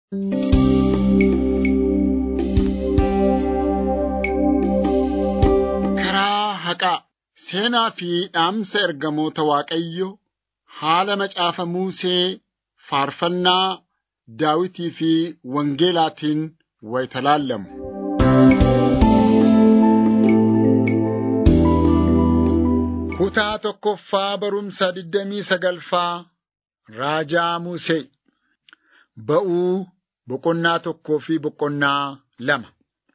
Karaa haqaa seenaa fi dhaamsa ergamoota Waaqayyoo haala macaafa Musee faarfannaa Daawitii fi Wangeelaatiin wayita laallamu. Kutaa tokkoffaa barumsa 29ffaa Raajaa Musee. Ba'uu boqonnaa 1 fi boqonnaa 2.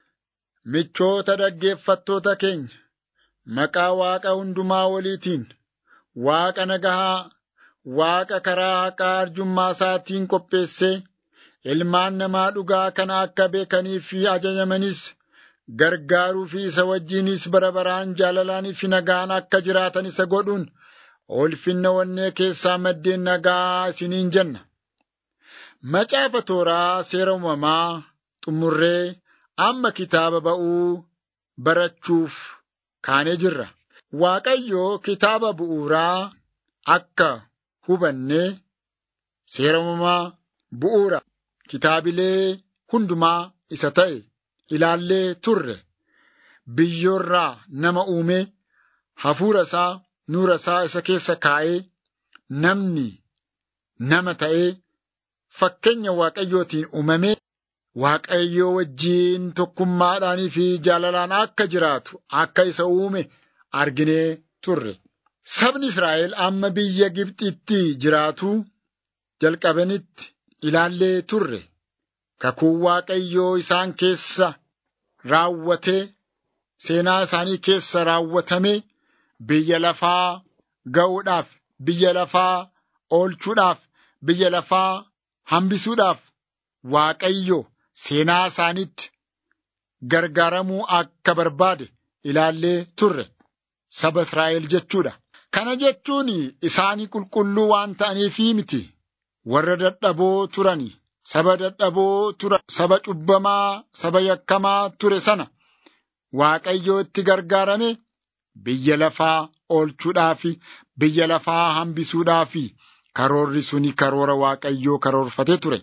Michoota dhaggeeffattoota keenya, maqaa Waaqa hundumaa waliitiin, Waaqa nagahaa, Waaqa karaa haqaa arjummaa isaatiin qopheessee ilmaan namaa dhugaa kana akka beekanii fi ajajamanis gargaaruu fi isa wajjinis bara baraan jaalalaanii fi nagaan akka jiraatan isa godhuun ulfinna onnee keessaa maddeen nagaa isiniin jenna. Macaafa tooraa seera uumamaa xumurree amma kitaaba ba'uu barachuuf kaanee jirra. Waaqayyo kitaaba bu'uuraa akka hubannee seera uumamaa bu'uura kitaabilee hundumaa isa ta'e ilaallee turre. Biyyoorraa nama uumee hafuura isaa nuura isaa isa keessa kaa'ee namni nama ta'ee fakkeenya Waaqayyootiin uumamee Waaqayyoo wajjiin tokkummaadhaanii fi jaalalaan akka jiraatu akka isa uume arginee turre. Sabni Israa'el amma biyya Gibxitti jiraatuu jalqabanitti ilaallee turre. Kakuun Waaqayyoo isaan keessa raawwatee seenaa isaanii keessa raawwatamee biyya lafaa ga'uudhaaf, biyya lafaa oolchuudhaaf, biyya lafaa hambisuudhaaf Waaqayyo seenaa isaaniitti gargaaramuu akka barbaade ilaallee turre. Saba Israa'el jechuudha. Kana jechuun isaanii qulqulluu waan ta'aniifii miti. Warra dadhaboo turani, saba dadhaboo tura, saba cubbamaa, saba yakkamaa ture sana Waaqayyo itti gargaarame biyya lafaa oolchuudhaafi, biyya lafaa hambisuudhaafi karoorri suni karoora Waaqayyoo karoorfatee ture.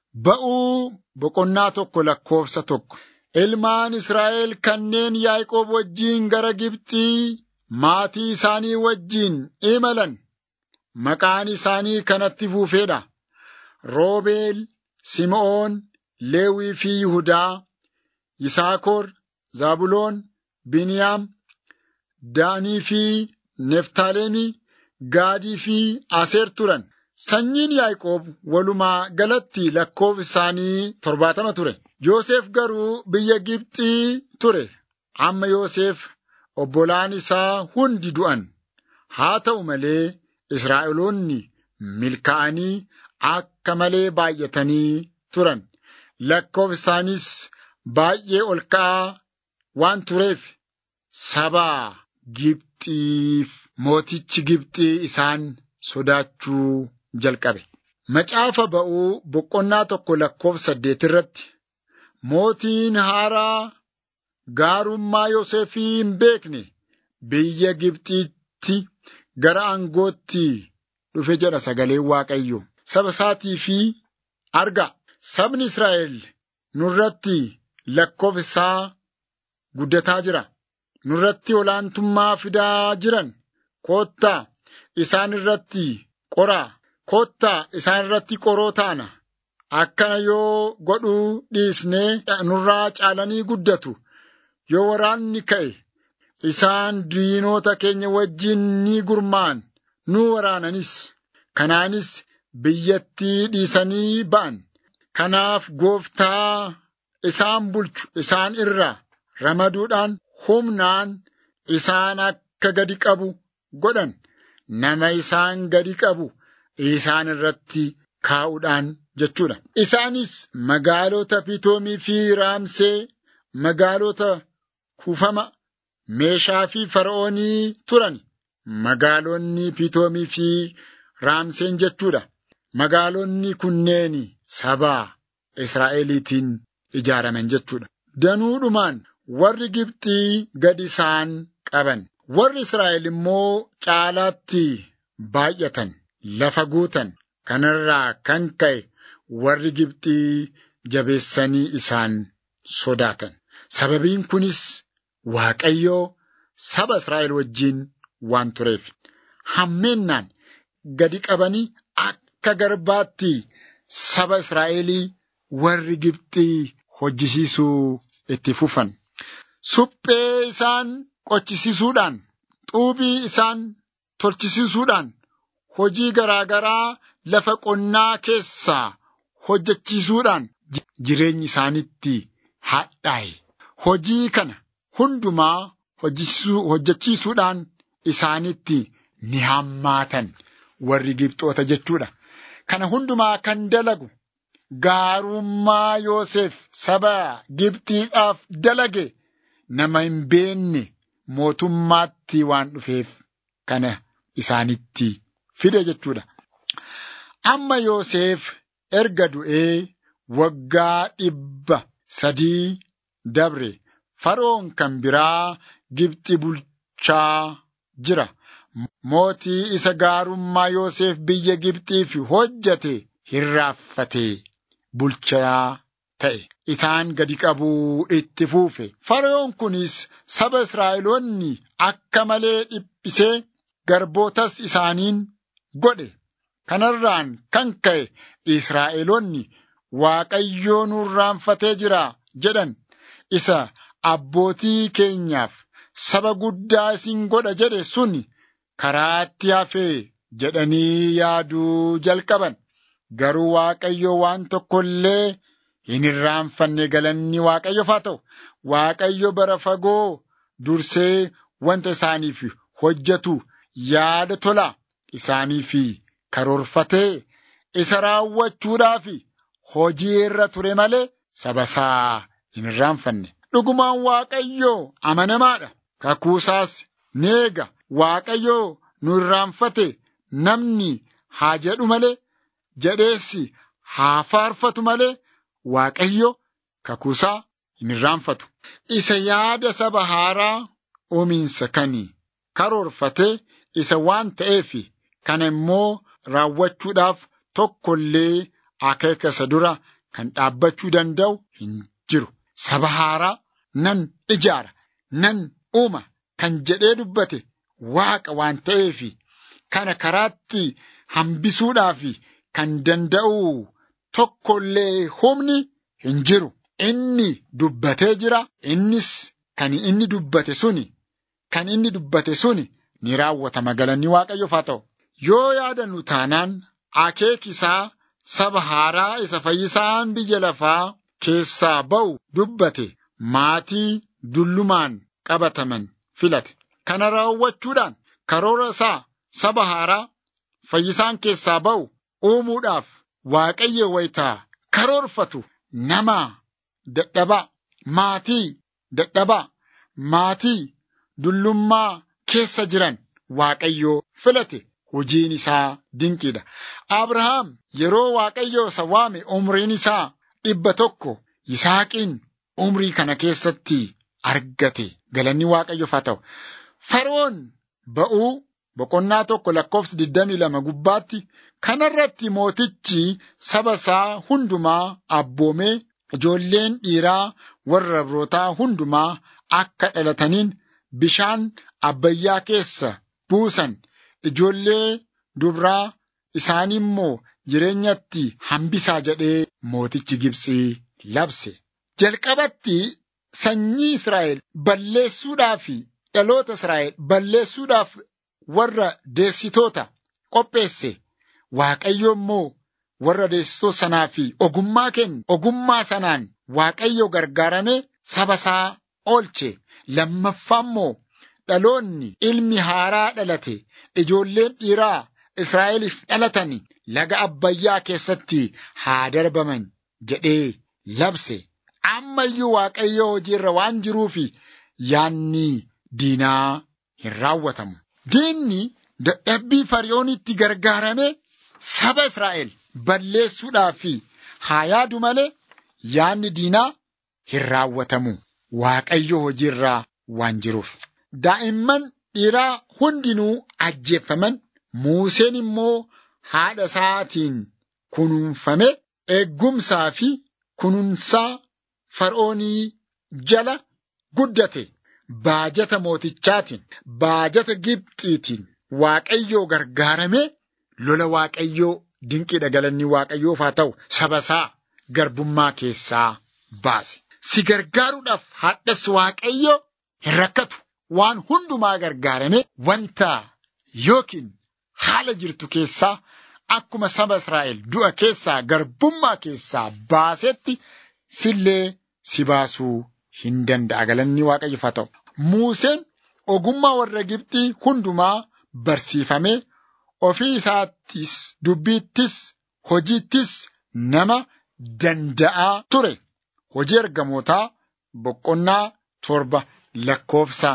Ba'uu boqonnaa 1:1. Ilmaan Israa'el kanneen Yaaqoob wajjiin gara Gibxii maatii isaanii wajjiin imalan maqaan isaanii kanatti fuufeedha. Roobeel, Sim'oon, Leewii fi Yihudaa, Yisaakor, Zaabuloon, Biniyaam, Daanii fi Neftaalemii, Gaadii fi Aseer turan. Sanyiin Yaaqoob walumaa galatti lakkoofsi isaanii 70 ture. Yoosef garuu biyya Gibxii ture. Amma Yoosef obbolaan isaa hundi du'an. Haa ta'u malee Israa'eloonni milkaa'anii akka malee baay'atanii turan. Lakkoofsi isaaniis baay'ee ol ka'aa waan tureef saba Gibxiif mootichi Gibxii isaan sodaachuu jalqabe. Macaafa ba'uu boqonnaa 1:8 irratti mootiin haaraa gaarummaa Yoosefii hin beekne biyya Gibxiitti gara aangootti dhufe jedha sagaleen Waaqayyo. Saba isaatii fi argaa sabni Israa'el nurratti lakkoofsi isaa guddataa jira. Nurratti olaantummaa fidaa jiran. Koottaa isaan irratti qoraa. Koottaa isaan irratti qoroo taana. Akkana yoo godhuu dhiisnee nurraa caalanii guddatu. Yoo waraanni ka'e isaan diinota keenya wajjin ni gurmaa'an, nu waraananis. Kanaanis biyyattii dhiisanii ba'an. Kanaaf Gooftaa isaan bulchu isaan irraa ramaduudhaan humnaan isaan akka gadi qabu godhan. Nama isaan gadi qabu isaan irratti kaa'uudhaan jechuudha. Isaanis magaalota Pitoomii fi Raamsee, magaalota kuufama meeshaa fi Fara'oonii turan. Magaalonni Pitoomii fi Raamseen jechuudha. Magaalonni kunneen saba Israa'eliitiin ijaaraman jechuudha. Danuudhumaan warri Gibxii gad isaan qaban. Warri Israa'el immoo caalaatti baay'atan, lafa guutan. Kanarraa kan ka'e warri Gibxii jabeessanii isaan sodaatan. Sababiin kunis Waaqayyoo saba Israa'el wajjin waan tureef hammeennaan gadi qabanii akka garbaatti saba Israa'elii warri Gibxii hojjisiisuu itti fufan. Suphee isaan qochisiisuudhaan, xuubii isaan tolchisiisuudhaan, hojii garaagaraa lafa qonnaa keessaa hojjechiisuudhaan jireenyi isaanitti hadhaa'e. Hojii kana hundumaa hojjechiisuudhaan isaanitti ni hammaatan warri Gibxoota jechuudha. Kana hundumaa kan dalagu gaarummaa Yoosef saba Gibxiidhaaf dalage nama hin beenne mootummaatti waan dhufeef kana isaanitti fide jechuudha. Amma Yoosef erga du'ee waggaa 300 dabre Faroon kan biraa Gibxi bulchaa jira. Mootii isa gaarummaa Yoosef biyya Gibxiif hojjete hirraaffatee bulchaa ta'e. Isaan gadi qabuu itti fuufe. Faroon kunis saba Israa'eloonni akka malee dhiphisee garbootas isaaniin godhe. Kanarraan kan ka'e Israa'eloonni Waaqayyoo nu irraanfatee jira jedhan. Isa abbootii keenyaaf saba guddaa isin godha jedhe sun karaatti hafee jedhanii yaaduu jalqaban. Garuu Waaqayyo waan tokko illee hin irraanfanne. Galanni Waaqayyoof haa ta'u. Waaqayyo bara fagoo dursee wanta isaaniif hojjetu yaada tola isaaniif karoorfatee isa raawwachuudhaaf hojii irra ture malee saba isaa hin irraanfanne. Dhugumaan Waaqayyo amanamaadha. Kakuusaas ni eega. Waaqayyo nu irraanfate namni haa jedhu malee, jedheessi haa faarfatu malee Waaqayyo kakuusaa hin irraanfatu. Isa yaada saba haaraa uuminsa kanii karoorfate isa waan ta'eef kana immoo raawwachuudhaaf tokko illee akeeka isa dura kan dhaabbachuu danda'u hin jiru. Saba haaraa nan ijaara, nan uuma kan jedhee dubbate Waaqa waan ta'eef kana karaatti hambisuudhaaf kan danda'u tokko illee humni hin jiru. Inni dubbatee jira. Innis kan inni dubbate suni ni raawwatama. Galanni Waaqayyoof haa ta'u. Yoo yaadannu taanaan akeeki isaa saba haaraa isa fayyisaan biyya lafaa keessaa ba'u dubbate maatii dullumaan qabataman filate. Kana raawwachuudhaan karoora isaa saba haaraa fayyisaan keessaa ba'u uumuudhaaf Waaqayyo wayitaa karoorfatu nama dadhabaa, maatii dullummaa keessa jiran Waaqayyo filate. Hojiin isaa dinqiidha. Abrahaam yeroo Waaqayyo isa waame umriin isaa 100, Yisaaqiin umrii kana keessatti argate. Galanni Waaqayyoof haa ta'u. Faroon ba'uu boqonnaa 1:22 gubbaatti kanarratti mootichi saba isaa hundumaa abboomee ijoolleen dhiiraa warra Ibrootaa hundumaa akka dhalataniin bishaan Abbayyaa keessa buusan. Ijoollee dubraa isaanii immoo jireenyatti hambisaa jedhee mootichi Gibxii labse. Jalqabatti sanyii Israa'el balleessuudhaaf dhaloota Israa'el balleessuudhaaf warra deessitoota qopheesse. Waaqayyo immoo warra deessitoota sanaaf ogummaa kenne. Ogummaa sanaan Waaqayyo gargaaramee saba isaa oolche. Lammaffaa immoo dhaloonni ilmi haaraa dhalate ijoolleen dhiiraa Israa'eliif dhalatan laga Abbayyaa keessatti haa darbaman jedhee labse. Amma iyyuu Waaqayyo hojiirra waan jiruuf yaanni diinaa hin raawwatamu. Diinni dadhabbii Fariyoonitti gargaaramee saba Israa'el balleessuudhaaf haa yaadu malee yaanni diinaa hin raawwatamu. Waaqayyo hojiirraa waan jiruuf. Daa'imman dhiiraa hundinuu ajjeeffaman. Museen immoo haadha isaatiin kunuunfame eeggumsaa fi kunuunsaa Fara'oonii jala guddate. Baajata mootichaatiin, baajata Gibxiitiin Waaqayyoo gargaaramee lola Waaqayyoo dinqiidha. Galanni Waaqayyoof haa ta'u, saba isaa garbummaa keessaa baase. Si gargaaruudhaaf hadhas Waaqayyo hin rakkatu. Waan hundumaa gargaaramee wanta yookiin haala jirtu keessaa akkuma saba Israa'el du'a keessaa garbummaa keessaa baasetti sillee si baasuu hin danda'a. Galanni Waaqayyoof haa ta'u. Museen ogummaa warra Gibxii hundumaa barsiifamee ofii isaattis dubbiittis hojiittis nama danda'aa ture. Hojii ergamootaa boqonnaa 7 lakkoofsa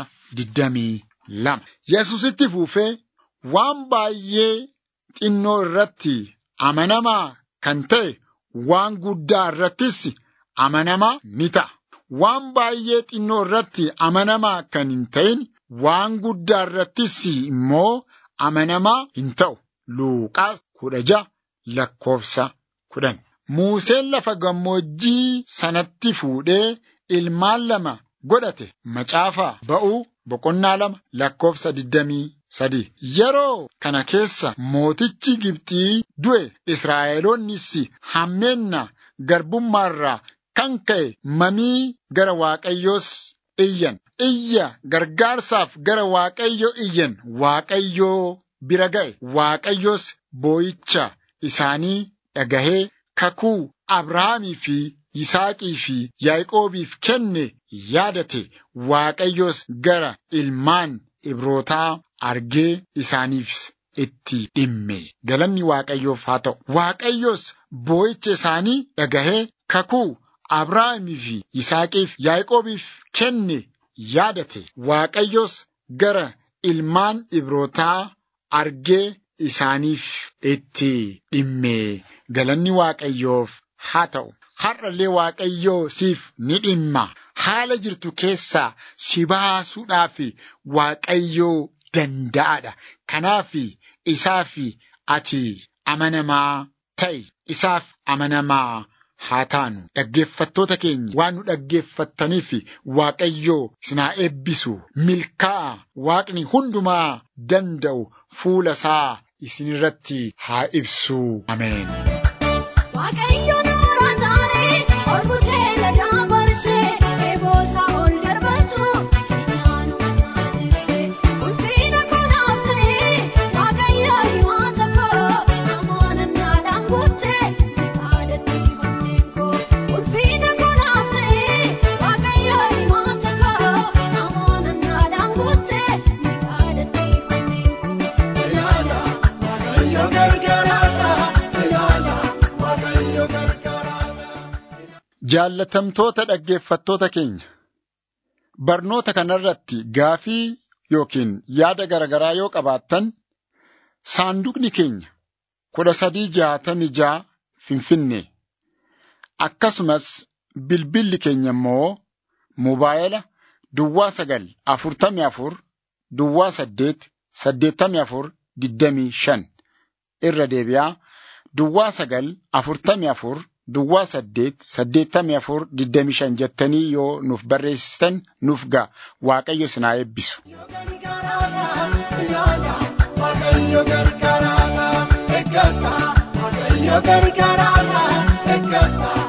22. Yesuusitti fuufee waan baay'ee xinnoo irratti amanamaa kan ta'e waan guddaa irrattis amanamaa ni ta'a. Waan baay'ee xinnoo irratti amanamaa kan hin ta'in waan guddaa irrattis immoo amanamaa hin ta'u. Luuqaas 16 lakkoofsa 10. Museen lafa gammoojjii sanatti fuudhee ilmaan 2 godhate. Macaafaa Ba'uu boqonnaa 2 lakkoofsa 23. Yeroo kana keessa mootichi Gibxii du'e. Israa'eloonnis hammeenna garbummaarraa kan ka'e mamii gara Waaqayyoos iyyan. Iyya gargaarsaaf gara Waaqayyo iyyan. Waaqayyoo bira ga'e. Waaqayyoos boo'icha isaanii dhagahee kakuu Abrahaamii fi Yisaaqii fi Yaaqoobiif kenne yaadate. Waaqayyoos gara ilmaan Ibrootaa argee isaaniif itti dhimme. Galanni Waaqayyoof haa ta'u. Waaqayyoos boo'icha isaanii dhagahee kakuu Abrahaamii fi Yisaaqiif Yaaqoobiif kenne yaadate. Waaqayyoos gara ilmaan Ibrootaa argee isaaniif itti dhimme. Galanni Waaqayyoof haa ta'u. Har'allee Waaqayyoo siif ni dhimma. Haala jirtu keessaa si baasuudhaaf Waaqayyoo danda'aadha. Kanaaf isaaf ati amanamaa ta'i. Isaaf amanamaa haa taanu. Dhaggeeffattoota keenya waan nu dhaggeeffattaniif Waaqayyoo isin haa eebbisu. Milkaa'a. Waaqni hundumaa danda'u fuula isaa isin irratti haa ibsu. Ameen. Jaallatamtoota dhaggeeffattoota keenya, barnoota kanarratti gaafii yookiin yaada garaagaraa yoo qabaattan saanduqni keenya 1366 Finfinnee akkasumas bilbilli keenya immoo moobaayila 944 8 84 25 irra deebi'aa 944 8 84 25 jettanii yoo nuuf barreessitan nuuf ga'a. Waaqayyo isin haa eebbisu. Waaqayyo gargaara.